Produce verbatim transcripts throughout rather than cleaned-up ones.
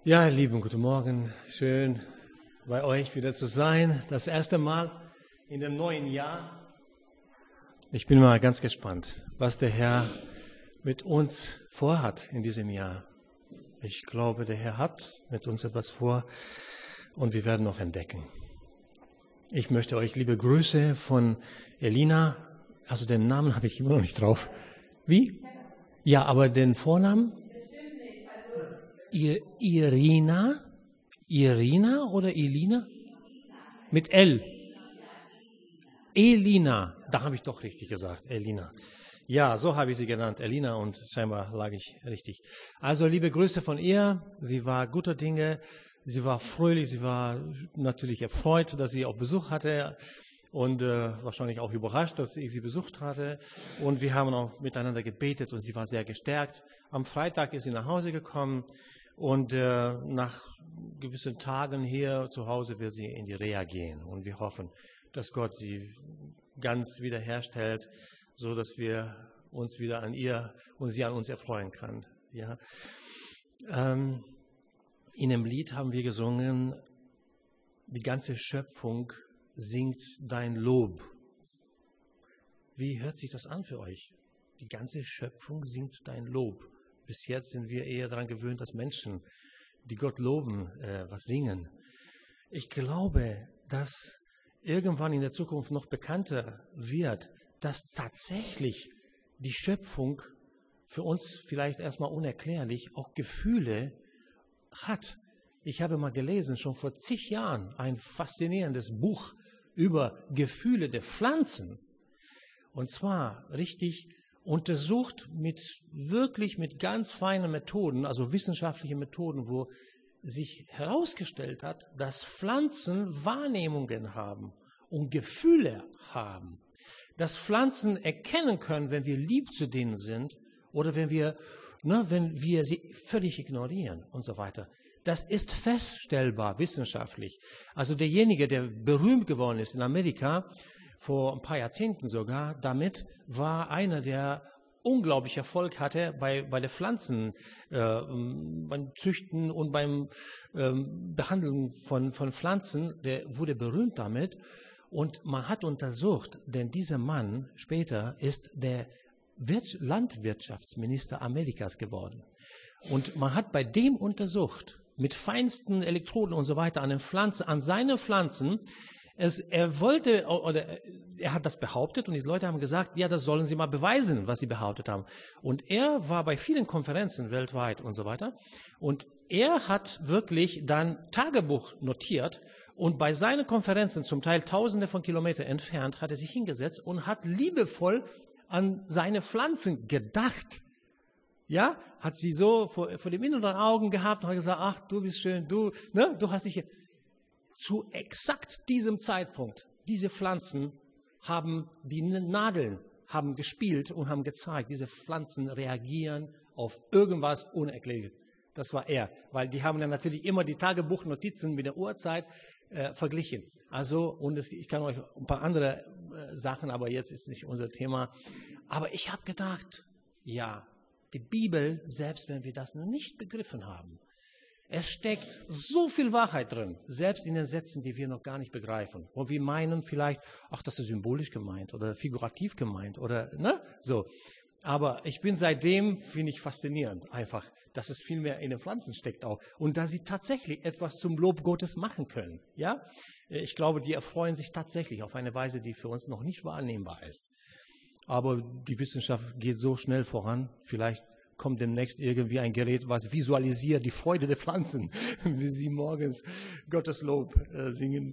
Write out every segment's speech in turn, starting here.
Ja, lieben, guten Morgen. Schön, bei euch wieder zu sein. Das erste Mal in dem neuen Jahr. Ich bin mal ganz gespannt, was der Herr mit uns vorhat in diesem Jahr. Ich glaube, der Herr hat mit uns etwas vor und wir werden noch entdecken. Ich möchte euch liebe Grüße von Elina, also den Namen habe ich immer noch nicht drauf. Wie? Ja, aber den Vornamen? Ir Irina? Irina oder Elina? Mit L. Elina, da habe ich doch richtig gesagt, Elina. Ja, so habe ich sie genannt, Elina, und scheinbar lag ich richtig. Also liebe Grüße von ihr, sie war guter Dinge, sie war fröhlich, sie war natürlich erfreut, dass sie auch Besuch hatte und äh, wahrscheinlich auch überrascht, dass ich sie besucht hatte. Und wir haben auch miteinander gebetet und sie war sehr gestärkt. Am Freitag ist sie nach Hause gekommen und äh, nach gewissen Tagen hier zu Hause wird sie in die Reha gehen. Und wir hoffen, dass Gott sie ganz wiederherstellt, so dass wir uns wieder an ihr und sie an uns erfreuen kann. Ja. Ähm, in dem Lied haben wir gesungen, die ganze Schöpfung singt dein Lob. Wie hört sich das an für euch? Die ganze Schöpfung singt dein Lob. Bis jetzt sind wir eher daran gewöhnt, dass Menschen, die Gott loben, äh, was singen. Ich glaube, dass irgendwann in der Zukunft noch bekannter wird, dass tatsächlich die Schöpfung für uns vielleicht erstmal unerklärlich auch Gefühle hat. Ich habe mal gelesen, schon vor zig Jahren, ein faszinierendes Buch über Gefühle der Pflanzen. Und zwar richtig untersucht mit wirklich mit ganz feinen Methoden, also wissenschaftliche Methoden, wo sich herausgestellt hat, dass Pflanzen Wahrnehmungen haben und Gefühle haben. Dass Pflanzen erkennen können, wenn wir lieb zu denen sind oder wenn wir, ne, wenn wir sie völlig ignorieren und so weiter. Das ist feststellbar wissenschaftlich. Also derjenige, der berühmt geworden ist in Amerika, vor ein paar Jahrzehnten sogar, damit war einer, der unglaublich Erfolg hatte bei, bei der Pflanzen, äh, beim Züchten und beim ähm, Behandeln von, von Pflanzen, der wurde berühmt damit. Und man hat untersucht, denn dieser Mann später ist der Wir- Landwirtschaftsminister Amerikas geworden. Und man hat bei dem untersucht, mit feinsten Elektroden und so weiter an den Pflanzen, an seinen Pflanzen. Es, er wollte, oder er hat das behauptet und die Leute haben gesagt, ja, das sollen sie mal beweisen, was sie behauptet haben. Und er war bei vielen Konferenzen weltweit und so weiter. Und er hat wirklich dann Tagebuch notiert und bei seinen Konferenzen, zum Teil tausende von Kilometern entfernt, hat er sich hingesetzt und hat liebevoll an seine Pflanzen gedacht. Ja, hat sie so vor, vor dem inneren Augen gehabt und hat gesagt, ach, du bist schön, du, ne, du hast dich hier. Zu exakt diesem Zeitpunkt, diese Pflanzen haben, die Nadeln haben gespielt und haben gezeigt, diese Pflanzen reagieren auf irgendwas Unerklärliches. Das war er, weil die haben dann natürlich immer die Tagebuchnotizen mit der Uhrzeit äh, verglichen. Also, und es, ich kann euch ein paar andere äh, Sachen, aber jetzt ist nicht unser Thema. Aber ich habe gedacht, ja, die Bibel, selbst wenn wir das nicht begriffen haben, es steckt so viel Wahrheit drin, selbst in den Sätzen, die wir noch gar nicht begreifen. Wo wir meinen vielleicht, ach, das ist symbolisch gemeint oder figurativ gemeint oder, ne, so. Aber ich bin seitdem, finde ich faszinierend, einfach, dass es viel mehr in den Pflanzen steckt auch. Und dass sie tatsächlich etwas zum Lob Gottes machen können, ja. Ich glaube, die erfreuen sich tatsächlich auf eine Weise, die für uns noch nicht wahrnehmbar ist. Aber die Wissenschaft geht so schnell voran, vielleicht kommt demnächst irgendwie ein Gerät, was visualisiert die Freude der Pflanzen, wie sie morgens Gottes Lob äh, singen.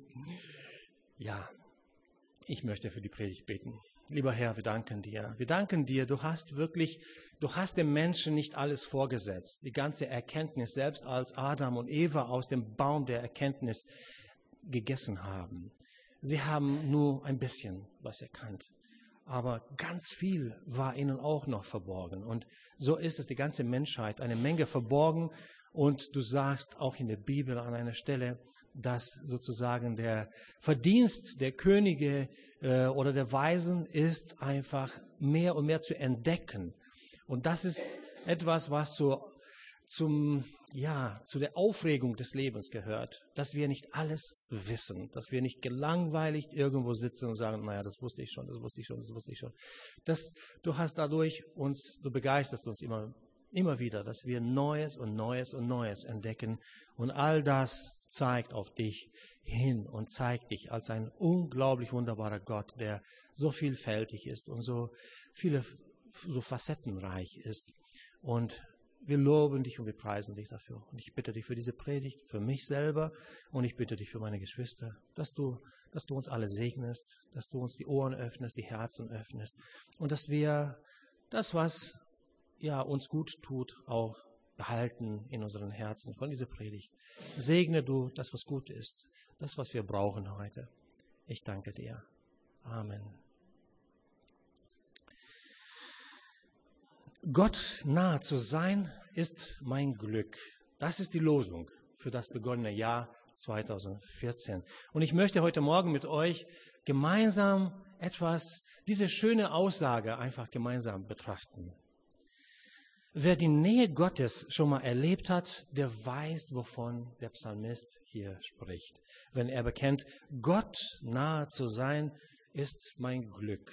Ja, ich möchte für die Predigt beten. Lieber Herr, wir danken dir. Wir danken dir, du hast wirklich, du hast dem Menschen nicht alles vorgesetzt. Die ganze Erkenntnis, selbst als Adam und Eva aus dem Baum der Erkenntnis gegessen haben. Sie haben nur ein bisschen was erkannt. Aber ganz viel war ihnen auch noch verborgen. Und so ist es die ganze Menschheit, eine Menge verborgen. Und du sagst auch in der Bibel an einer Stelle, dass sozusagen der Verdienst der Könige äh, oder der Weisen ist einfach mehr und mehr zu entdecken. Und das ist etwas, was zu, zum ja, zu der Aufregung des Lebens gehört, dass wir nicht alles wissen, dass wir nicht gelangweilt irgendwo sitzen und sagen, naja, das wusste ich schon, das wusste ich schon, das wusste ich schon. Das, du hast dadurch uns, du begeisterst uns immer, immer wieder, dass wir Neues und Neues und Neues entdecken und all das zeigt auf dich hin und zeigt dich als ein unglaublich wunderbarer Gott, der so vielfältig ist und so viele, so facettenreich ist. Und wir loben dich und wir preisen dich dafür. Und ich bitte dich für diese Predigt, für mich selber und ich bitte dich für meine Geschwister, dass du, dass du uns alle segnest, dass du uns die Ohren öffnest, die Herzen öffnest und dass wir das, was ja, uns gut tut, auch behalten in unseren Herzen von dieser Predigt. Segne du das, was gut ist, das, was wir brauchen heute. Ich danke dir. Amen. Gott nahe zu sein, ist mein Glück. Das ist die Losung für das begonnene Jahr zweitausendvierzehn. Und ich möchte heute Morgen mit euch gemeinsam etwas, diese schöne Aussage einfach gemeinsam betrachten. Wer die Nähe Gottes schon mal erlebt hat, der weiß, wovon der Psalmist hier spricht. Wenn er bekennt, Gott nahe zu sein, ist mein Glück.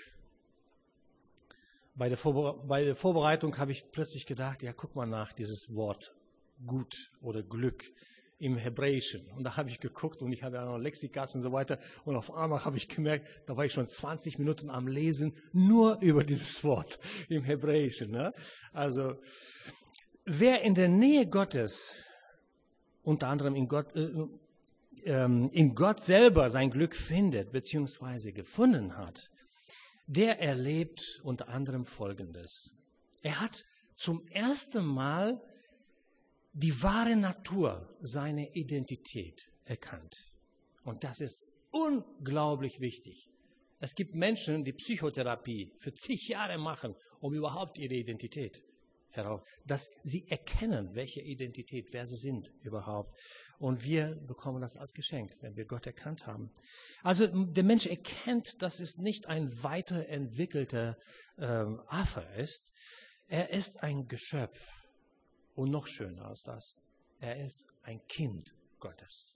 Bei der, Vorbere- bei der Vorbereitung habe ich plötzlich gedacht, ja, guck mal nach, dieses Wort gut oder Glück im Hebräischen. Und da habe ich geguckt und ich habe ja noch Lexikas und so weiter. Und auf einmal habe ich gemerkt, da war ich schon zwanzig Minuten am Lesen, nur über dieses Wort im Hebräischen. Ne? Also, wer in der Nähe Gottes, unter anderem in Gott, äh, ähm, in Gott selber sein Glück findet, beziehungsweise gefunden hat, der erlebt unter anderem Folgendes. Er hat zum ersten Mal die wahre Natur, seine Identität erkannt. Und das ist unglaublich wichtig. Es gibt Menschen, die Psychotherapie für zig Jahre machen, um überhaupt ihre Identität heraus, dass sie erkennen, welche Identität, wer sie sind überhaupt. Und wir bekommen das als Geschenk, wenn wir Gott erkannt haben. Also der Mensch erkennt, dass es nicht ein weiterentwickelter ähm, Affe ist. Er ist ein Geschöpf. Und noch schöner als das, er ist ein Kind Gottes.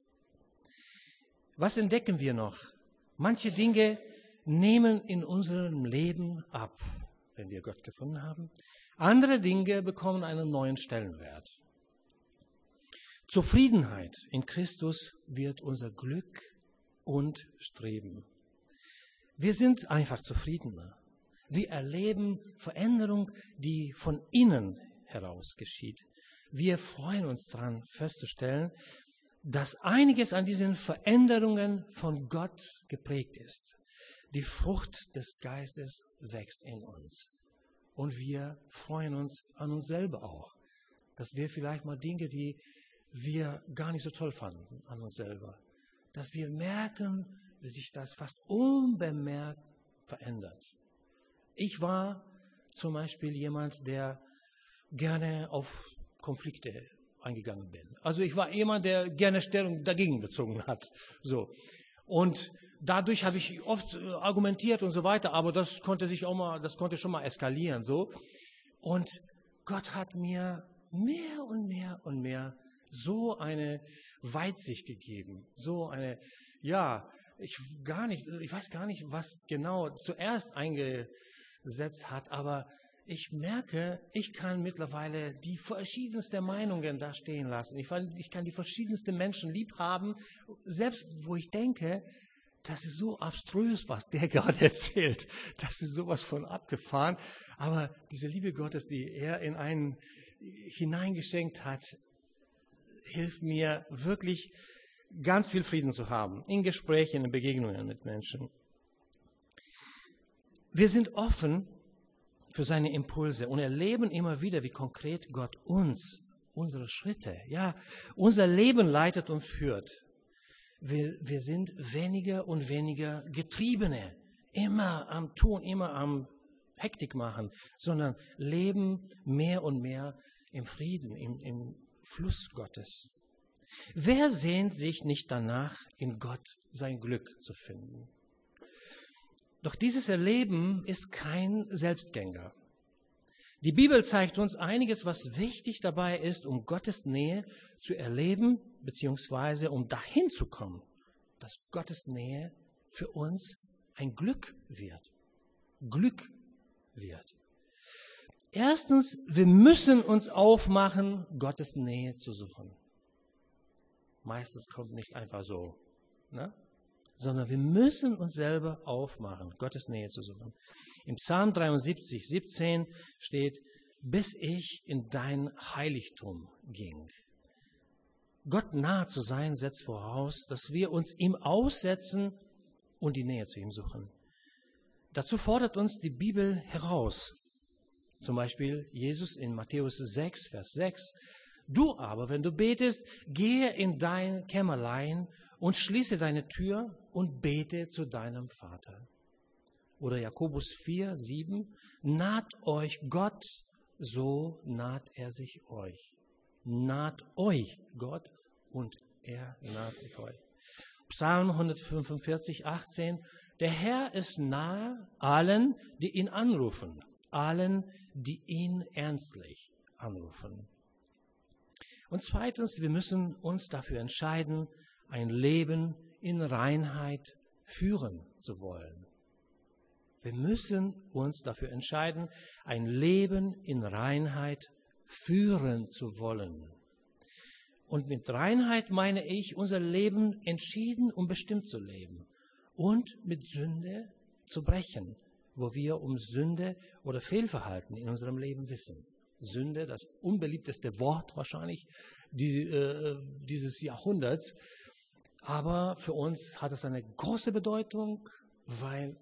Was entdecken wir noch? Manche Dinge nehmen in unserem Leben ab, wenn wir Gott gefunden haben. Andere Dinge bekommen einen neuen Stellenwert. Zufriedenheit in Christus wird unser Glück und Streben. Wir sind einfach zufriedener. Wir erleben Veränderung, die von innen heraus geschieht. Wir freuen uns daran festzustellen, dass einiges an diesen Veränderungen von Gott geprägt ist. Die Frucht des Geistes wächst in uns. Und wir freuen uns an uns selber auch. Dass wir vielleicht mal Dinge, die wir gar nicht so toll fanden an uns selber, dass wir merken, wie sich das fast unbemerkt verändert. Ich war zum Beispiel jemand, der gerne auf Konflikte eingegangen bin. Also ich war jemand, der gerne Stellung dagegen bezogen hat. So. Und dadurch habe ich oft argumentiert und so weiter, aber das konnte sich auch mal, das konnte schon mal eskalieren. So. Und Gott hat mir mehr und mehr und mehr so eine Weitsicht gegeben, so eine, ja, ich gar nicht, ich weiß gar nicht, was genau zuerst eingesetzt hat, aber ich merke, ich kann mittlerweile die verschiedensten Meinungen da stehen lassen. Ich, ich kann die verschiedensten Menschen lieb haben, selbst wo ich denke, das ist so abstrus, was der gerade erzählt. Das ist sowas von abgefahren. Aber diese Liebe Gottes, die er in einen hineingeschenkt hat, hilft mir wirklich ganz viel Frieden zu haben. In Gesprächen, in Begegnungen mit Menschen. Wir sind offen für seine Impulse und erleben immer wieder, wie konkret Gott uns, unsere Schritte, ja, unser Leben leitet und führt. Wir, wir sind weniger und weniger Getriebene, immer am Tun, immer am Hektik machen, sondern leben mehr und mehr im Frieden, im, im Fluss Gottes. Wer sehnt sich nicht danach, in Gott sein Glück zu finden? Doch dieses Erleben ist kein Selbstgänger. Die Bibel zeigt uns einiges, was wichtig dabei ist, um Gottes Nähe zu erleben, beziehungsweise um dahin zu kommen, dass Gottes Nähe für uns ein Glück wird. Glück wird. Erstens, wir müssen uns aufmachen, Gottes Nähe zu suchen. Meistens kommt nicht einfach so, ne? Sondern wir müssen uns selber aufmachen, Gottes Nähe zu suchen. Im Psalm dreiundsiebzig, siebzehn steht, bis ich in dein Heiligtum ging. Gott nahe zu sein, setzt voraus, dass wir uns ihm aussetzen und die Nähe zu ihm suchen. Dazu fordert uns die Bibel heraus. Zum Beispiel Jesus in Matthäus sechs, Vers sechs. Du aber, wenn du betest, gehe in dein Kämmerlein und schließe deine Tür und bete zu deinem Vater. Oder Jakobus vier, sieben. Naht euch Gott, so naht er sich euch. Naht euch Gott und er naht sich euch. Psalm hundertfünfundvierzig, achtzehn. Der Herr ist nahe allen, die ihn anrufen, allen, die ihn ernstlich anrufen. Und zweitens, wir müssen uns dafür entscheiden, ein Leben in Reinheit führen zu wollen. Wir müssen uns dafür entscheiden, ein Leben in Reinheit führen zu wollen. Und mit Reinheit meine ich, unser Leben entschieden und bestimmt zu leben und mit Sünde zu brechen, wo wir um Sünde oder Fehlverhalten in unserem Leben wissen. Sünde, das unbeliebteste Wort wahrscheinlich die, äh, dieses Jahrhunderts. Aber für uns hat es eine große Bedeutung, weil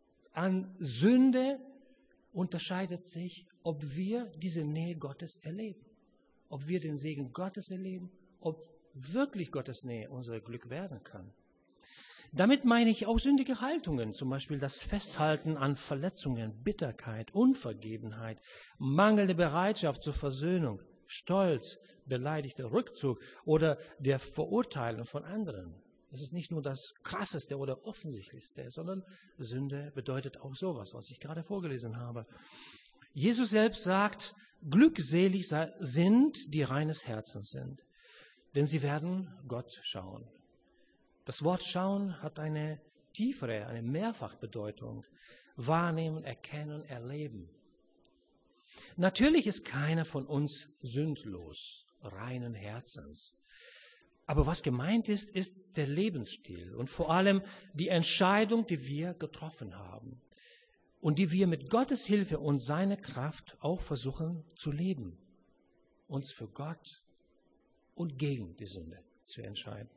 an Sünde unterscheidet sich, ob wir diese Nähe Gottes erleben, ob wir den Segen Gottes erleben, ob wirklich Gottes Nähe unser Glück werden kann. Damit meine ich auch sündige Haltungen, zum Beispiel das Festhalten an Verletzungen, Bitterkeit, Unvergebenheit, mangelnde Bereitschaft zur Versöhnung, Stolz, beleidigter Rückzug oder der Verurteilung von anderen. Das ist nicht nur das Krasseste oder Offensichtlichste, sondern Sünde bedeutet auch sowas, was ich gerade vorgelesen habe. Jesus selbst sagt, glückselig sind, die reines Herzens sind, denn sie werden Gott schauen. Das Wort schauen hat eine tiefere, eine Mehrfachbedeutung. Wahrnehmen, erkennen, erleben. Natürlich ist keiner von uns sündlos, reinen Herzens. Aber was gemeint ist, ist der Lebensstil und vor allem die Entscheidung, die wir getroffen haben und die wir mit Gottes Hilfe und seiner Kraft auch versuchen zu leben, uns für Gott und gegen die Sünde zu entscheiden.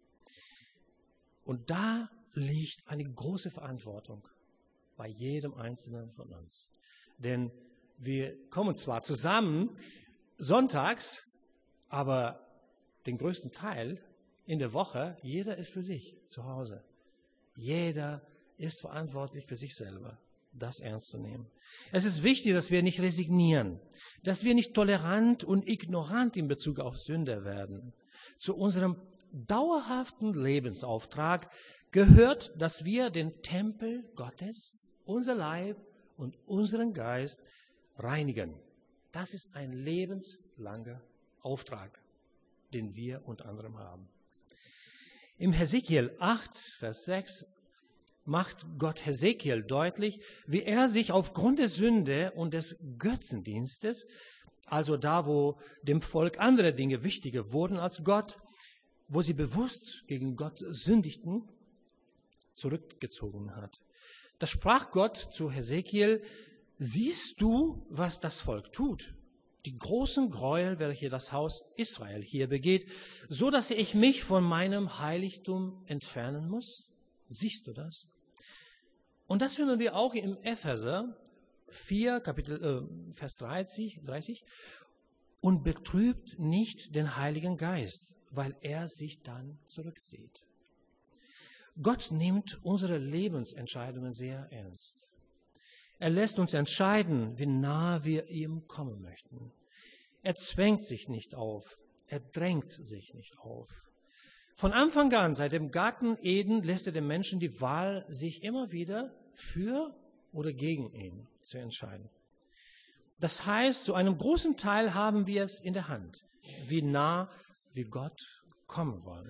Und da liegt eine große Verantwortung bei jedem Einzelnen von uns. Denn wir kommen zwar zusammen sonntags, aber den größten Teil in der Woche, jeder ist für sich zu Hause. Jeder ist verantwortlich für sich selber, das ernst zu nehmen. Es ist wichtig, dass wir nicht resignieren, dass wir nicht tolerant und ignorant in Bezug auf Sünde werden. Zu unserem dauerhaften Lebensauftrag gehört, dass wir den Tempel Gottes, unser Leib und unseren Geist reinigen. Das ist ein lebenslanger Auftrag, den wir unter anderem haben. Im Hesekiel acht, Vers sechs macht Gott Hesekiel deutlich, wie er sich aufgrund der Sünde und des Götzendienstes, also da, wo dem Volk andere Dinge wichtiger wurden als Gott, wo sie bewusst gegen Gott sündigten, zurückgezogen hat. Da sprach Gott zu Hesekiel, siehst du, was das Volk tut? Die großen Gräuel, welche das Haus Israel hier begeht, so dass ich mich von meinem Heiligtum entfernen muss? Siehst du das? Und das finden wir auch im Epheser vier, Kapitel, äh, Vers dreißig, dreißig. Und betrübt nicht den Heiligen Geist, weil er sich dann zurückzieht. Gott nimmt unsere Lebensentscheidungen sehr ernst. Er lässt uns entscheiden, wie nahe wir ihm kommen möchten. Er zwängt sich nicht auf, er drängt sich nicht auf. Von Anfang an, seit dem Garten Eden, lässt er den Menschen die Wahl, sich immer wieder für oder gegen ihn zu entscheiden. Das heißt, zu einem großen Teil haben wir es in der Hand, wie nah wir Gott kommen wollen.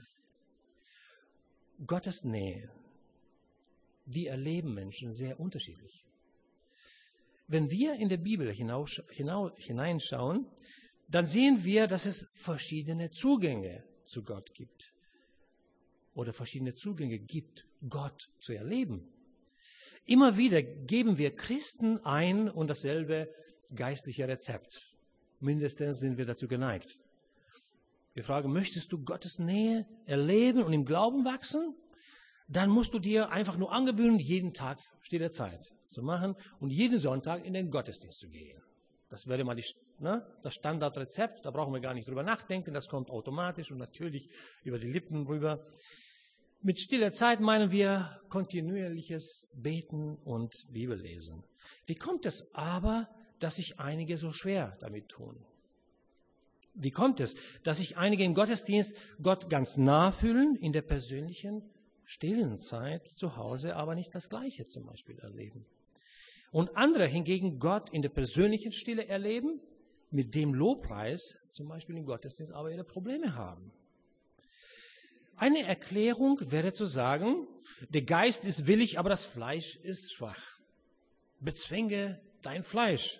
Gottes Nähe, die erleben Menschen sehr unterschiedlich. Wenn wir in der Bibel hinaus, hinaus, hineinschauen, dann sehen wir, dass es verschiedene Zugänge zu Gott gibt. Oder verschiedene Zugänge gibt, Gott zu erleben. Immer wieder geben wir Christen ein und dasselbe geistliche Rezept. Mindestens sind wir dazu geneigt. Wir fragen, möchtest du Gottes Nähe erleben und im Glauben wachsen? Dann musst du dir einfach nur angewöhnen, jeden Tag stille Zeit zu machen und jeden Sonntag in den Gottesdienst zu gehen. Das wäre mal die, ne, das Standardrezept, da brauchen wir gar nicht drüber nachdenken, das kommt automatisch und natürlich über die Lippen rüber. Mit stiller Zeit meinen wir kontinuierliches Beten und Bibellesen. Wie kommt es aber, dass sich einige so schwer damit tun? Wie kommt es, dass sich einige im Gottesdienst Gott ganz nah fühlen, in der persönlichen, stillen Zeit zu Hause aber nicht das Gleiche zum Beispiel erleben? Und andere hingegen Gott in der persönlichen Stille erleben, mit dem Lobpreis zum Beispiel im Gottesdienst aber ihre Probleme haben. Eine Erklärung wäre zu sagen, der Geist ist willig, aber das Fleisch ist schwach. Bezwinge dein Fleisch.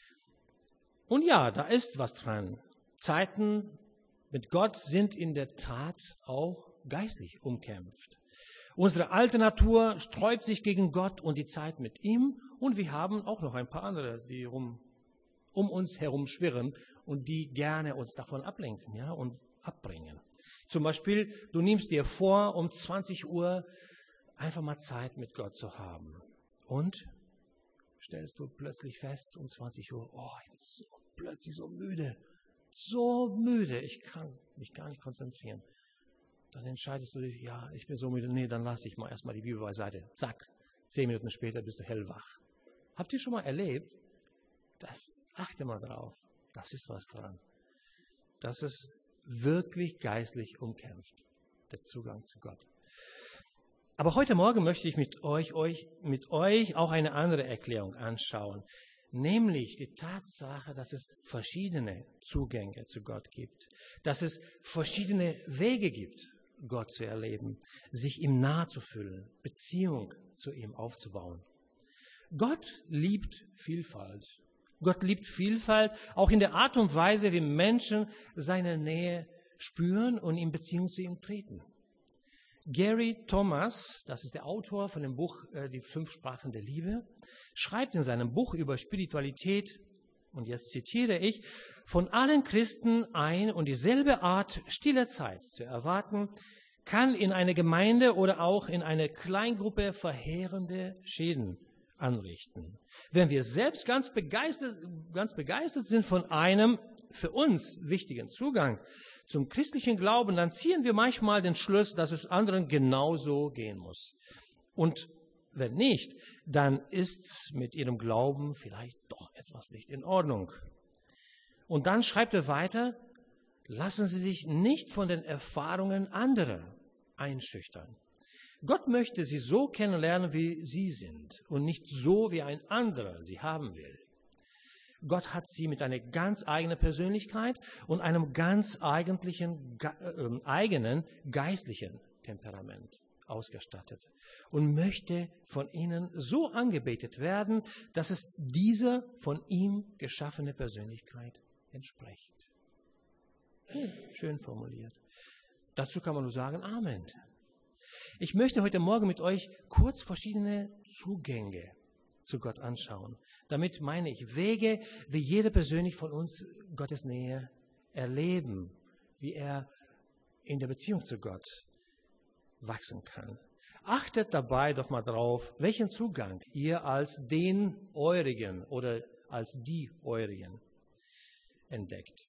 Und ja, da ist was dran. Zeiten mit Gott sind in der Tat auch geistlich umkämpft. Unsere alte Natur sträubt sich gegen Gott und die Zeit mit ihm. Und wir haben auch noch ein paar andere, die rum, um uns herum schwirren und die gerne uns davon ablenken, ja, und abbringen. Zum Beispiel, du nimmst dir vor, um zwanzig Uhr einfach mal Zeit mit Gott zu haben. Und stellst du plötzlich fest, um zwanzig Uhr, oh, ich bin so, plötzlich so müde, so müde, ich kann mich gar nicht konzentrieren. Dann entscheidest du dich, ja, ich bin so müde, nee, dann lasse ich mal erstmal die Bibel beiseite. Zack, zehn Minuten später bist du hellwach. Habt ihr schon mal erlebt? Das, achte mal drauf, das ist was dran. Das ist wirklich geistlich umkämpft, der Zugang zu Gott. Aber heute Morgen möchte ich mit euch, euch, mit euch auch eine andere Erklärung anschauen, nämlich die Tatsache, dass es verschiedene Zugänge zu Gott gibt, dass es verschiedene Wege gibt, Gott zu erleben, sich ihm nahe zu fühlen, Beziehung zu ihm aufzubauen. Gott liebt Vielfalt. Gott liebt Vielfalt, auch in der Art und Weise, wie Menschen seine Nähe spüren und in Beziehung zu ihm treten. Gary Thomas, das ist der Autor von dem Buch äh, Die fünf Sprachen der Liebe, schreibt in seinem Buch über Spiritualität, und jetzt zitiere ich, von allen Christen ein und dieselbe Art stiller Zeit zu erwarten, kann in einer Gemeinde oder auch in einer Kleingruppe verheerende Schäden anrichten. Wenn wir selbst ganz begeistert, ganz begeistert sind von einem für uns wichtigen Zugang zum christlichen Glauben, dann ziehen wir manchmal den Schluss, dass es anderen genauso gehen muss. Und wenn nicht, dann ist mit ihrem Glauben vielleicht doch etwas nicht in Ordnung. Und dann schreibt er weiter, lassen Sie sich nicht von den Erfahrungen anderer einschüchtern. Gott möchte sie so kennenlernen, wie sie sind und nicht so, wie ein anderer sie haben will. Gott hat sie mit einer ganz eigenen Persönlichkeit und einem ganz eigentlichen, äh, eigenen geistlichen Temperament ausgestattet und möchte von ihnen so angebetet werden, dass es dieser von ihm geschaffene Persönlichkeit entspricht. Hm, schön formuliert. Dazu kann man nur sagen, Amen. Ich möchte heute Morgen mit euch kurz verschiedene Zugänge zu Gott anschauen. Damit meine ich Wege, wie jeder persönlich von uns Gottes Nähe erleben, wie er in der Beziehung zu Gott wachsen kann. Achtet dabei doch mal drauf, welchen Zugang ihr als den eurigen oder als die eurigen entdeckt.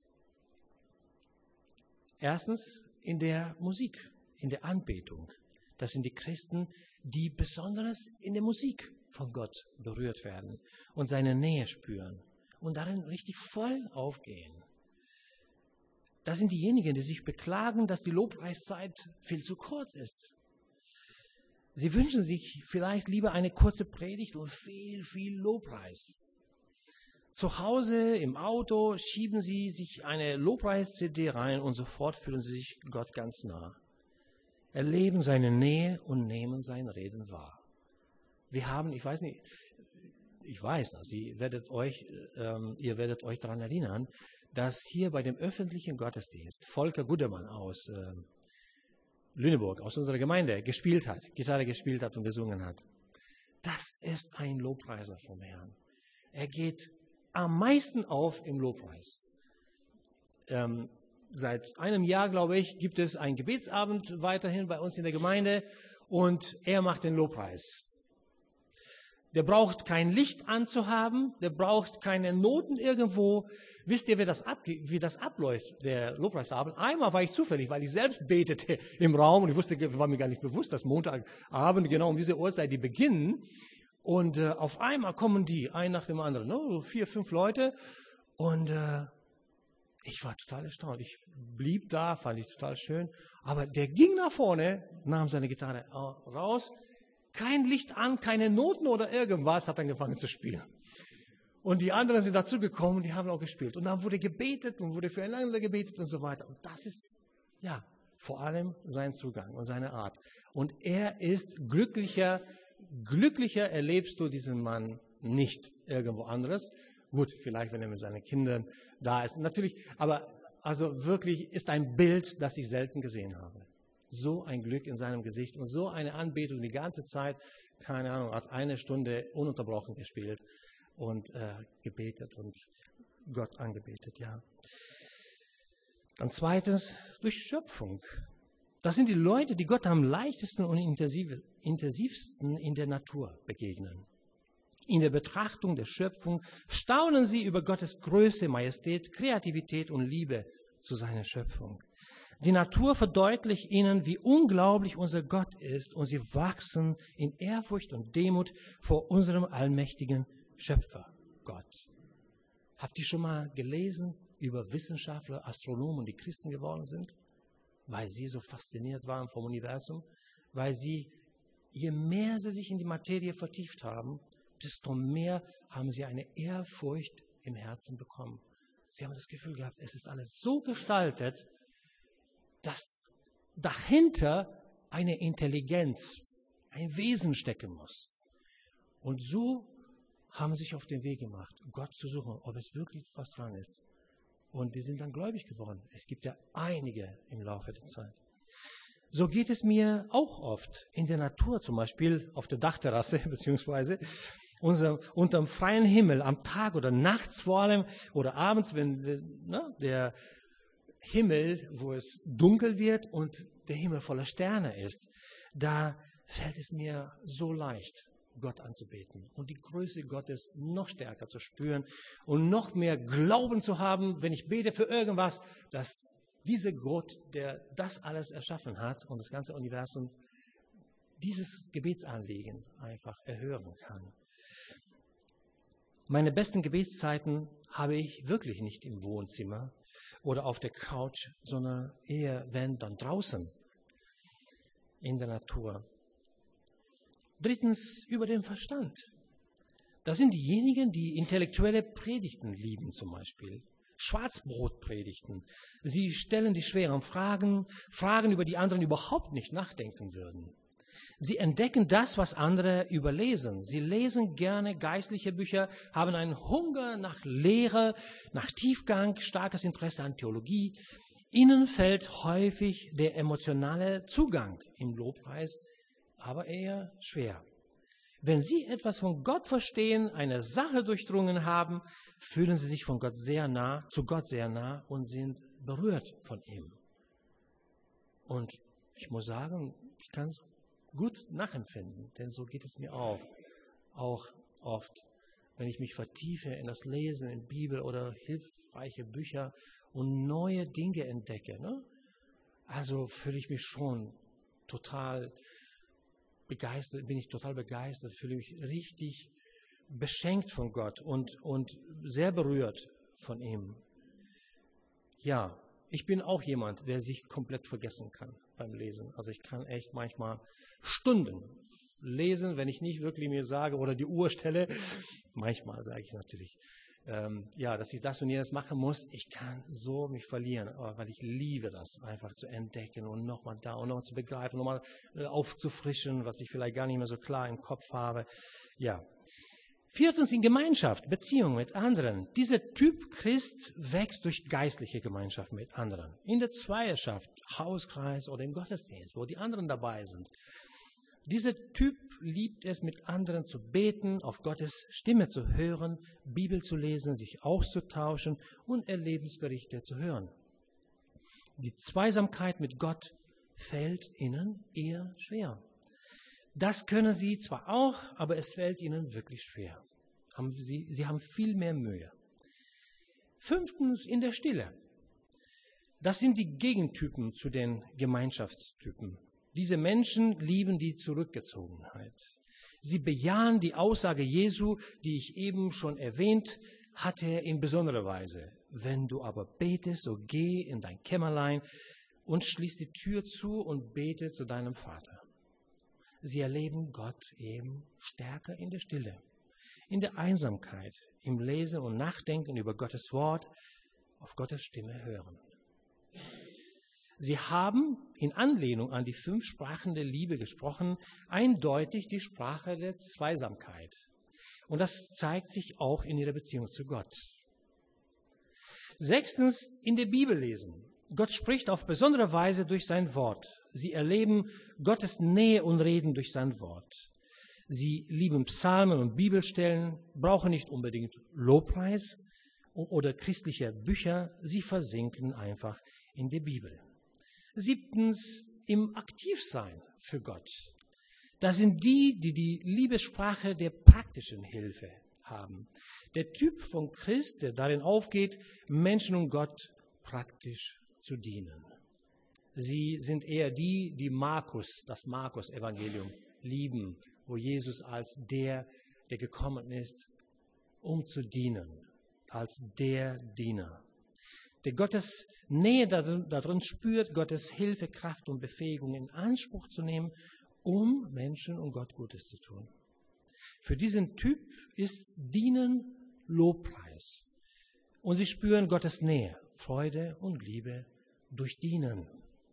Erstens in der Musik, in der Anbetung. Das sind die Christen, die besonders in der Musik von Gott berührt werden und seine Nähe spüren und darin richtig voll aufgehen. Das sind diejenigen, die sich beklagen, dass die Lobpreiszeit viel zu kurz ist. Sie wünschen sich vielleicht lieber eine kurze Predigt und viel, viel Lobpreis. Zu Hause im Auto schieben sie sich eine Lobpreis-C D rein und sofort fühlen sie sich Gott ganz nah. Erleben seine Nähe und nehmen sein Reden wahr. Wir haben, ich weiß nicht, ich weiß das, Sie werdet euch, ähm, ihr werdet euch daran erinnern, dass hier bei dem öffentlichen Gottesdienst Volker Gudemann aus äh, Lüneburg, aus unserer Gemeinde, gespielt hat, Gitarre gespielt hat und gesungen hat. Das ist ein Lobpreiser vom Herrn. Er geht am meisten auf im Lobpreis. Ähm, seit einem Jahr, glaube ich, gibt es einen Gebetsabend weiterhin bei uns in der Gemeinde und er macht den Lobpreis. Der braucht kein Licht anzuhaben, der braucht keine Noten irgendwo. Wisst ihr, wie das, ab, wie das abläuft, der Lobpreisabend? Einmal war ich zufällig, weil ich selbst betete im Raum und ich wusste, war mir gar nicht bewusst, dass Montagabend genau um diese Uhrzeit die beginnen. Und äh, auf einmal kommen die, ein nach dem anderen, ne? So vier, fünf Leute. Und äh, ich war total erstaunt. Ich blieb da, fand ich total schön. Aber der ging nach vorne, nahm seine Gitarre raus, kein Licht an, keine Noten oder irgendwas, hat angefangen zu spielen. Und die anderen sind dazugekommen, die haben auch gespielt. Und dann wurde gebetet und wurde füreinander gebetet und so weiter. Und das ist, ja, vor allem sein Zugang und seine Art. Und er ist glücklicher, glücklicher erlebst du diesen Mann nicht irgendwo anderes. Gut, vielleicht, wenn er mit seinen Kindern da ist. Natürlich, aber also wirklich ist ein Bild, das ich selten gesehen habe. So ein Glück in seinem Gesicht und so eine Anbetung die ganze Zeit, keine Ahnung, hat eine Stunde ununterbrochen gespielt und äh, gebetet und Gott angebetet, ja. Dann zweitens, durch Schöpfung. Das sind die Leute, die Gott am leichtesten und intensiv, intensivsten in der Natur begegnen. In der Betrachtung der Schöpfung staunen sie über Gottes Größe, Majestät, Kreativität und Liebe zu seiner Schöpfung. Die Natur verdeutlicht ihnen, wie unglaublich unser Gott ist, und sie wachsen in Ehrfurcht und Demut vor unserem allmächtigen Schöpfer, Gott. Habt ihr schon mal gelesen über Wissenschaftler, Astronomen, die Christen geworden sind? Weil sie so fasziniert waren vom Universum, weil sie, je mehr sie sich in die Materie vertieft haben, desto mehr haben sie eine Ehrfurcht im Herzen bekommen. Sie haben das Gefühl gehabt, es ist alles so gestaltet, dass dahinter eine Intelligenz, ein Wesen stecken muss. Und so haben sie sich auf den Weg gemacht, Gott zu suchen, ob es wirklich was dran ist. Und die sind dann gläubig geworden. Es gibt ja einige im Laufe der Zeit. So geht es mir auch oft in der Natur, zum Beispiel auf der Dachterrasse, beziehungsweise unser, unterm freien Himmel, am Tag oder nachts vor allem oder abends, wenn ne, der Himmel, wo es dunkel wird und der Himmel voller Sterne ist, da fällt es mir so leicht, Gott anzubeten und die Größe Gottes noch stärker zu spüren und noch mehr Glauben zu haben, wenn ich bete für irgendwas, dass dieser Gott, der das alles erschaffen hat und das ganze Universum, dieses Gebetsanliegen einfach erhören kann. Meine besten Gebetszeiten habe ich wirklich nicht im Wohnzimmer oder auf der Couch, sondern eher, wenn, dann draußen in der Natur. Drittens, über den Verstand. Das sind diejenigen, die intellektuelle Predigten lieben zum Beispiel. Schwarzbrotpredigten. Sie stellen die schweren Fragen, Fragen, über die anderen überhaupt nicht nachdenken würden. Sie entdecken das, was andere überlesen. Sie lesen gerne geistliche Bücher, haben einen Hunger nach Lehre, nach Tiefgang, starkes Interesse an Theologie. Ihnen fällt häufig der emotionale Zugang im Lobpreis, aber eher schwer. Wenn Sie etwas von Gott verstehen, eine Sache durchdrungen haben, fühlen Sie sich von Gott sehr nah, zu Gott sehr nah und sind berührt von ihm. Und ich muss sagen, ich kann es gut nachempfinden, denn so geht es mir auch. Auch oft, wenn ich mich vertiefe in das Lesen in Bibel oder hilfreiche Bücher und neue Dinge entdecke, ne? Also fühle ich mich schon total begeistert, bin ich total begeistert, fühle mich richtig beschenkt von Gott und, und sehr berührt von ihm. Ja, ich bin auch jemand, der sich komplett vergessen kann beim Lesen. Also ich kann echt manchmal Stunden lesen, wenn ich nicht wirklich mir sage oder die Uhr stelle. Manchmal sage ich natürlich, ähm, ja, dass ich das und jenes machen muss. Ich kann so mich verlieren, weil ich liebe das, einfach zu entdecken und nochmal da und nochmal zu begreifen, nochmal äh, aufzufrischen, was ich vielleicht gar nicht mehr so klar im Kopf habe. Ja. Viertens, in Gemeinschaft, Beziehung mit anderen. Dieser Typ Christ wächst durch geistliche Gemeinschaft mit anderen. In der Zweierschaft, Hauskreis oder im Gottesdienst, wo die anderen dabei sind. Dieser Typ liebt es, mit anderen zu beten, auf Gottes Stimme zu hören, Bibel zu lesen, sich auszutauschen und Erlebensberichte zu hören. Die Zweisamkeit mit Gott fällt ihnen eher schwer. Das können sie zwar auch, aber es fällt ihnen wirklich schwer. Sie, sie haben viel mehr Mühe. Fünftens, in der Stille. Das sind die Gegentypen zu den Gemeinschaftstypen. Diese Menschen lieben die Zurückgezogenheit. Sie bejahen die Aussage Jesu, die ich eben schon erwähnt hatte, in besonderer Weise. Wenn du aber betest, so geh in dein Kämmerlein und schließ die Tür zu und bete zu deinem Vater. Sie erleben Gott eben stärker in der Stille, in der Einsamkeit, im Lesen und Nachdenken über Gottes Wort, auf Gottes Stimme hören. Sie haben in Anlehnung an die fünf Sprachen der Liebe gesprochen, eindeutig die Sprache der Zweisamkeit. Und das zeigt sich auch in ihrer Beziehung zu Gott. Sechstens, in der Bibel lesen. Gott spricht auf besondere Weise durch sein Wort. Sie erleben Gottes Nähe und reden durch sein Wort. Sie lieben Psalmen und Bibelstellen, brauchen nicht unbedingt Lobpreis oder christliche Bücher. Sie versinken einfach in der Bibel. Siebtens, im Aktivsein für Gott. Das sind die, die die Liebessprache der praktischen Hilfe haben. Der Typ von Christ, der darin aufgeht, Menschen und Gott praktisch zu dienen. Sie sind eher die, die Markus, das Markus-Evangelium lieben, wo Jesus als der, der gekommen ist, um zu dienen, als der Diener, der Gottes Nähe darin, darin spürt, Gottes Hilfe, Kraft und Befähigung in Anspruch zu nehmen, um Menschen und Gott Gutes zu tun. Für diesen Typ ist Dienen Lobpreis. Und sie spüren Gottes Nähe, Freude und Liebe durch Dienen.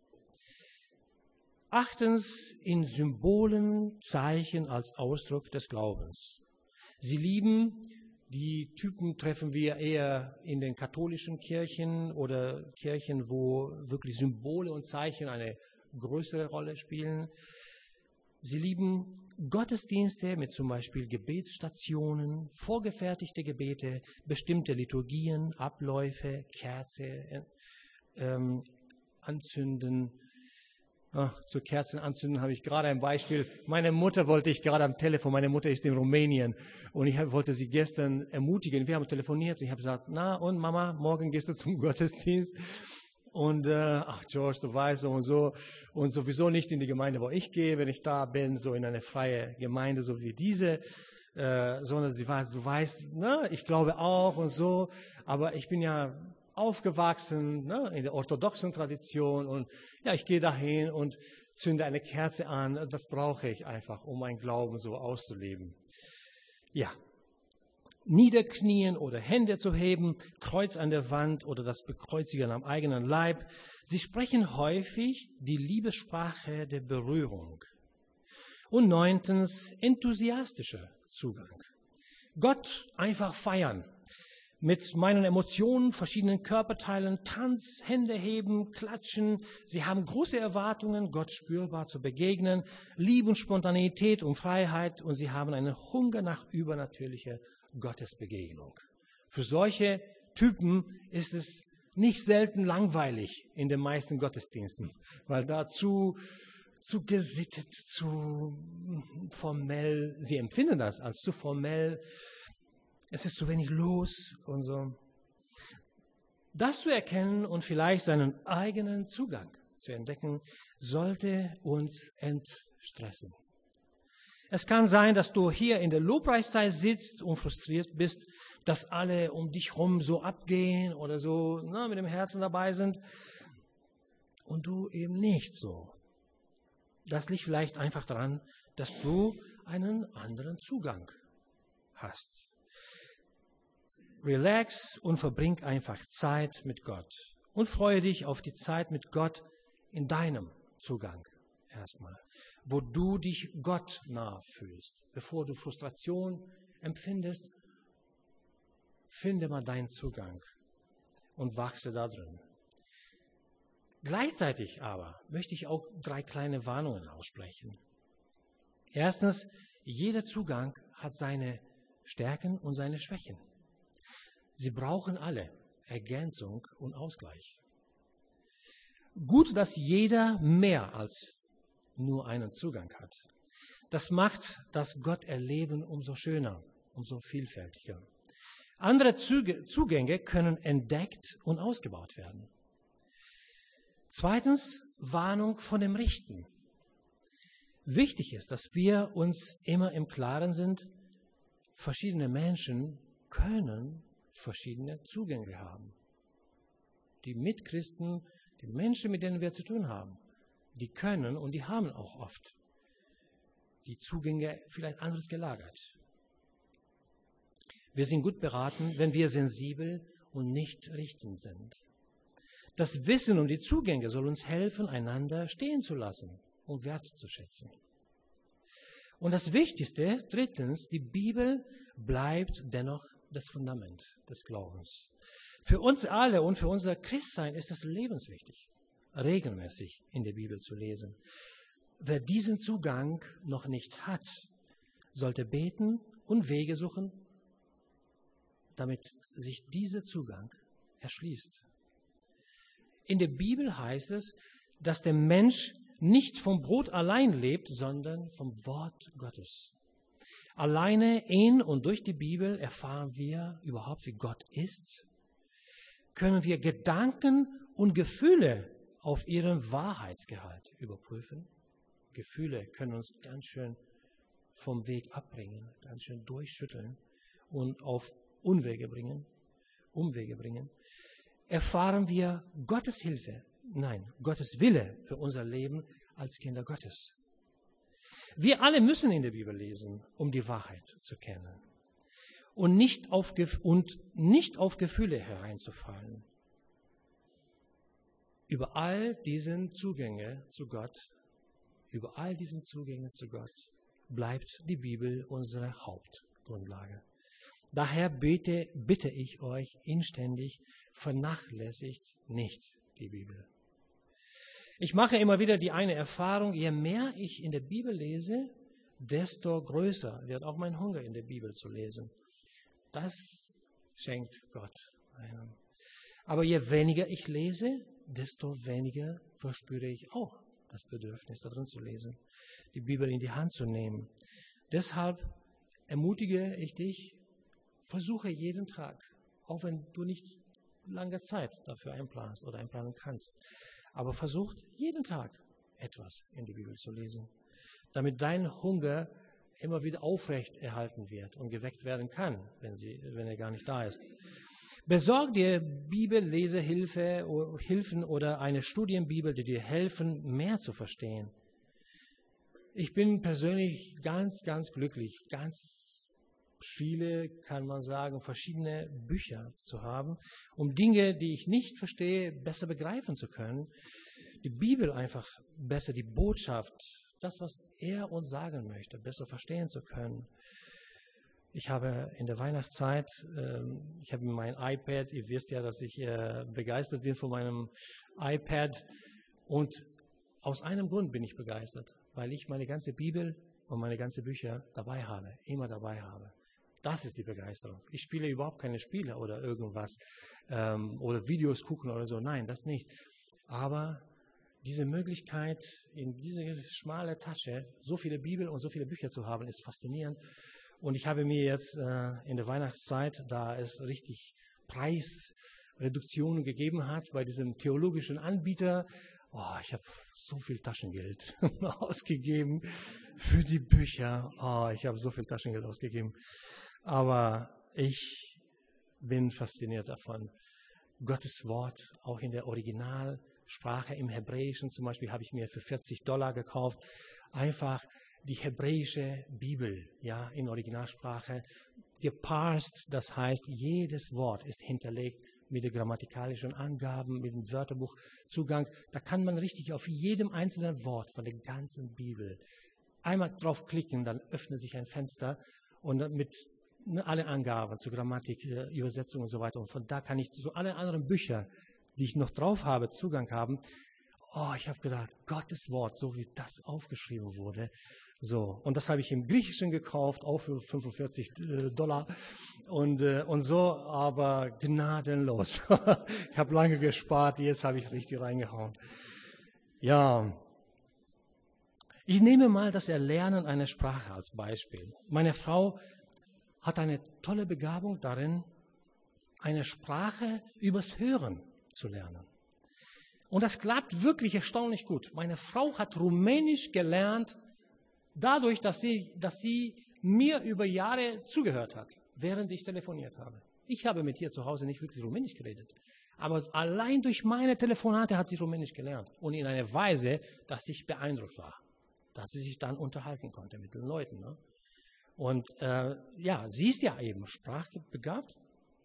Achtens, in Symbolen, Zeichen als Ausdruck des Glaubens. Sie lieben, die Typen treffen wir eher in den katholischen Kirchen oder Kirchen, wo wirklich Symbole und Zeichen eine größere Rolle spielen. Sie lieben Gottesdienste mit zum Beispiel Gebetsstationen, vorgefertigte Gebete, bestimmte Liturgien, Abläufe, Kerze ähm, anzünden. Ach, zu Kerzen anzünden habe ich gerade ein Beispiel. Meine Mutter wollte ich gerade am Telefon, meine Mutter ist in Rumänien und ich wollte sie gestern ermutigen. Wir haben telefoniert und ich habe gesagt, na und Mama, morgen gehst du zum Gottesdienst? Und äh, ach George, du weißt so und so und sowieso nicht in die Gemeinde, wo ich gehe, wenn ich da bin, so in eine freie Gemeinde, so wie diese, äh, sondern sie weiß, du weißt, na, ich glaube auch und so, aber ich bin ja aufgewachsen, ne, in der orthodoxen Tradition und ja, ich gehe dahin und zünde eine Kerze an. Das brauche ich einfach, um meinen Glauben so auszuleben. Ja, niederknien oder Hände zu heben, Kreuz an der Wand oder das Bekreuzigen am eigenen Leib. Sie sprechen häufig die Liebessprache der Berührung. Und neuntens, enthusiastischer Zugang. Gott einfach feiern. Mit meinen Emotionen, verschiedenen Körperteilen, Tanz, Hände heben, klatschen. Sie haben große Erwartungen, Gott spürbar zu begegnen, Liebe und Spontanität und Freiheit und sie haben einen Hunger nach übernatürlicher Gottesbegegnung. Für solche Typen ist es nicht selten langweilig in den meisten Gottesdiensten, weil da zu, zu gesittet, zu formell, sie empfinden das als zu formell. Es ist zu wenig los und so. Das zu erkennen und vielleicht seinen eigenen Zugang zu entdecken, sollte uns entstressen. Es kann sein, dass du hier in der Lobpreiszeit sitzt und frustriert bist, dass alle um dich herum so abgehen oder so na, mit dem Herzen dabei sind und du eben nicht so. Das liegt vielleicht einfach daran, dass du einen anderen Zugang hast. relax und verbring einfach Zeit mit Gott. Und freue dich auf die Zeit mit Gott in deinem Zugang erstmal, wo du dich Gott nah fühlst. Bevor du Frustration empfindest, finde mal deinen Zugang und wachse da drin. Gleichzeitig aber möchte ich auch drei kleine Warnungen aussprechen. Erstens, jeder Zugang hat seine Stärken und seine Schwächen. Sie brauchen alle Ergänzung und Ausgleich. Gut, dass jeder mehr als nur einen Zugang hat. Das macht das Gott-Erleben umso schöner, umso vielfältiger. Andere Züge, Zugänge können entdeckt und ausgebaut werden. Zweitens, Warnung von dem Richten. Wichtig ist, dass wir uns immer im Klaren sind, verschiedene Menschen können verschiedene Zugänge haben. Die Mitchristen, die Menschen, mit denen wir zu tun haben, die können und die haben auch oft die Zugänge vielleicht anders gelagert. Wir sind gut beraten, wenn wir sensibel und nicht richtend sind. Das Wissen um die Zugänge soll uns helfen, einander stehen zu lassen und wertzuschätzen. Und das Wichtigste, drittens, die Bibel bleibt dennoch das Fundament des Glaubens. Für uns alle und für unser Christsein ist es lebenswichtig, regelmäßig in der Bibel zu lesen. Wer diesen Zugang noch nicht hat, sollte beten und Wege suchen, damit sich dieser Zugang erschließt. In der Bibel heißt es, dass der Mensch nicht vom Brot allein lebt, sondern vom Wort Gottes. Alleine in und durch die Bibel erfahren wir überhaupt, wie Gott ist. Können wir Gedanken und Gefühle auf ihren Wahrheitsgehalt überprüfen. Gefühle können uns ganz schön vom Weg abbringen, ganz schön durchschütteln und auf Unwege bringen, Umwege bringen. Erfahren wir Gottes Hilfe, nein, Gottes Wille für unser Leben als Kinder Gottes. Wir alle müssen in der Bibel lesen, um die Wahrheit zu kennen und nicht auf, und nicht auf Gefühle hereinzufallen. Über all diesen Zugänge zu Gott, über all diesen Zugänge zu Gott bleibt die Bibel unsere Hauptgrundlage. Daher bitte, bitte ich euch inständig, vernachlässigt nicht die Bibel. Ich mache immer wieder die eine Erfahrung, je mehr ich in der Bibel lese, desto größer wird auch mein Hunger in der Bibel zu lesen. Das schenkt Gott einem. Aber je weniger ich lese, desto weniger verspüre ich auch das Bedürfnis, darin zu lesen, die Bibel in die Hand zu nehmen. Deshalb ermutige ich dich, versuche jeden Tag, auch wenn du nicht lange Zeit dafür einplanst oder einplanen kannst, aber versuch jeden Tag etwas in die Bibel zu lesen, damit dein Hunger immer wieder aufrecht erhalten wird und geweckt werden kann, wenn, sie, wenn er gar nicht da ist. Besorg dir Bibellesehilfe, Hilfen oder eine Studienbibel, die dir helfen, mehr zu verstehen. Ich bin persönlich ganz, ganz glücklich, ganz viele, kann man sagen, verschiedene Bücher zu haben, um Dinge, die ich nicht verstehe, besser begreifen zu können. Die Bibel einfach besser, die Botschaft, das, was er uns sagen möchte, besser verstehen zu können. Ich habe in der Weihnachtszeit, ähm, ich habe mein iPad, ihr wisst ja, dass ich äh, begeistert bin von meinem iPad und aus einem Grund bin ich begeistert, weil ich meine ganze Bibel und meine ganzen Bücher dabei habe, immer dabei habe. Das ist die Begeisterung. Ich spiele überhaupt keine Spiele oder irgendwas ähm, oder Videos gucken oder so. Nein, das nicht. Aber diese Möglichkeit, in diese schmale Tasche so viele Bibel und so viele Bücher zu haben, ist faszinierend. Und ich habe mir jetzt äh, in der Weihnachtszeit, da es richtig Preisreduktionen gegeben hat bei diesem theologischen Anbieter, oh, ich habe so viel Taschengeld ausgegeben für die Bücher. Oh, ich habe so viel Taschengeld ausgegeben. Aber ich bin fasziniert davon. Gottes Wort, auch in der Originalsprache, im Hebräischen zum Beispiel, habe ich mir für vierzig Dollar gekauft. Einfach die hebräische Bibel, ja, in Originalsprache, geparst, das heißt, jedes Wort ist hinterlegt mit den grammatikalischen Angaben, mit dem Wörterbuchzugang. Da kann man richtig auf jedem einzelnen Wort von der ganzen Bibel einmal draufklicken, dann öffnet sich ein Fenster und mit alle Angaben zur Grammatik, Übersetzung und so weiter. Und von da kann ich zu allen anderen Büchern, die ich noch drauf habe, Zugang haben. Oh, ich habe gedacht, Gottes Wort, so wie das aufgeschrieben wurde. So, und das habe ich im Griechischen gekauft, auch für fünfundvierzig Dollar und, und so, aber gnadenlos. Ich habe lange gespart, jetzt habe ich richtig reingehauen. Ja, ich nehme mal das Erlernen einer Sprache als Beispiel. Meine Frau hat eine tolle Begabung darin, eine Sprache übers Hören zu lernen. Und das klappt wirklich erstaunlich gut. Meine Frau hat Rumänisch gelernt, dadurch, dass sie, dass sie mir über Jahre zugehört hat, während ich telefoniert habe. Ich habe mit ihr zu Hause nicht wirklich Rumänisch geredet. Aber allein durch meine Telefonate hat sie Rumänisch gelernt. Und in einer Weise, dass ich beeindruckt war. Dass sie sich dann unterhalten konnte mit den Leuten. Ne? Und äh, ja, sie ist ja eben sprachbegabt.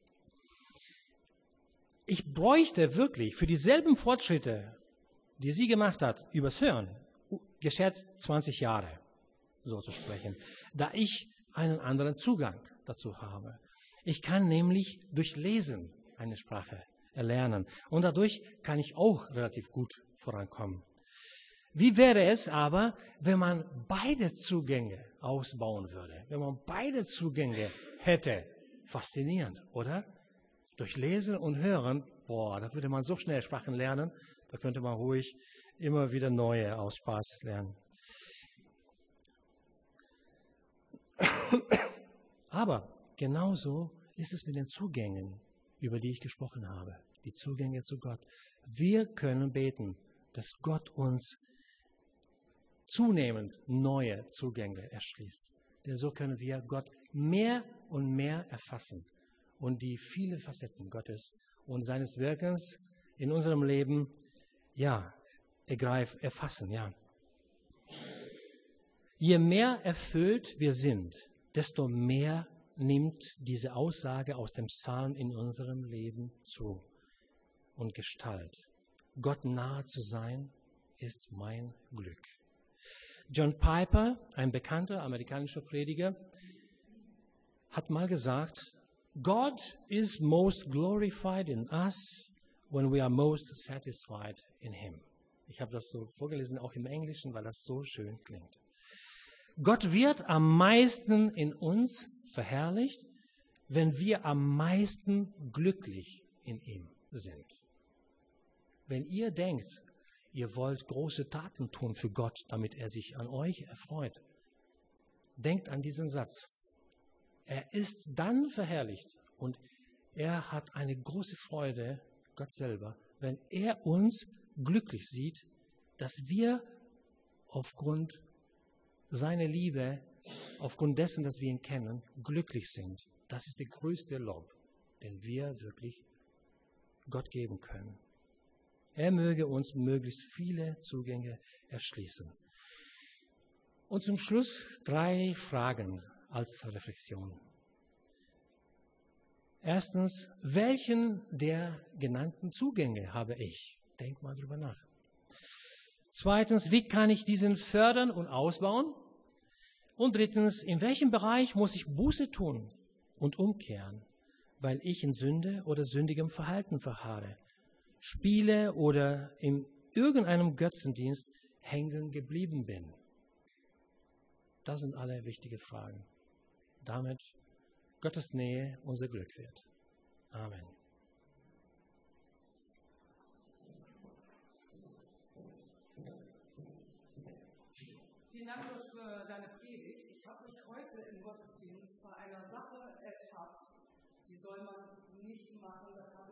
Ich bräuchte wirklich für dieselben Fortschritte, die sie gemacht hat, übers Hören, geschätzt zwanzig Jahre, so zu sprechen, da ich einen anderen Zugang dazu habe. Ich kann nämlich durch Lesen eine Sprache erlernen und dadurch kann ich auch relativ gut vorankommen. Wie wäre es aber, wenn man beide Zugänge ausbauen würde, wenn man beide Zugänge hätte? Faszinierend, oder? Durch Lesen und Hören, boah, da würde man so schnell Sprachen lernen, da könnte man ruhig immer wieder neue aus Spaß lernen. Aber genauso ist es mit den Zugängen, über die ich gesprochen habe, die Zugänge zu Gott. Wir können beten, dass Gott uns zunehmend neue Zugänge erschließt. Denn so können wir Gott mehr und mehr erfassen und die vielen Facetten Gottes und seines Wirkens in unserem Leben, ja, ergreif, erfassen, ja. Je mehr erfüllt wir sind, desto mehr nimmt diese Aussage aus dem Psalm in unserem Leben zu und Gestalt. Gott nahe zu sein, ist mein Glück. John Piper, ein bekannter amerikanischer Prediger, hat mal gesagt, God is most glorified in us when we are most satisfied in Him. Ich habe das so vorgelesen, auch im Englischen, weil das so schön klingt. Gott wird am meisten in uns verherrlicht, wenn wir am meisten glücklich in ihm sind. Wenn ihr denkt, ihr wollt große Taten tun für Gott, damit er sich an euch erfreut, denkt an diesen Satz. Er ist dann verherrlicht und er hat eine große Freude, Gott selber, wenn er uns glücklich sieht, dass wir aufgrund seiner Liebe, aufgrund dessen, dass wir ihn kennen, glücklich sind. Das ist der größte Lob, den wir wirklich Gott geben können. Er möge uns möglichst viele Zugänge erschließen. Und zum Schluss drei Fragen als Reflexion. Erstens, welchen der genannten Zugänge habe ich? Denk mal drüber nach. Zweitens, wie kann ich diesen fördern und ausbauen? Und drittens, in welchem Bereich muss ich Buße tun und umkehren, weil ich in Sünde oder sündigem Verhalten verharre, spiele oder in irgendeinem Götzendienst hängen geblieben bin? Das sind alle wichtige Fragen. Damit Gottes Nähe unser Glück wird. Amen. Vielen Dank für deine Predigt. Ich habe mich heute im Gottesdienst bei einer Sache ertappt, die soll man nicht machen. Das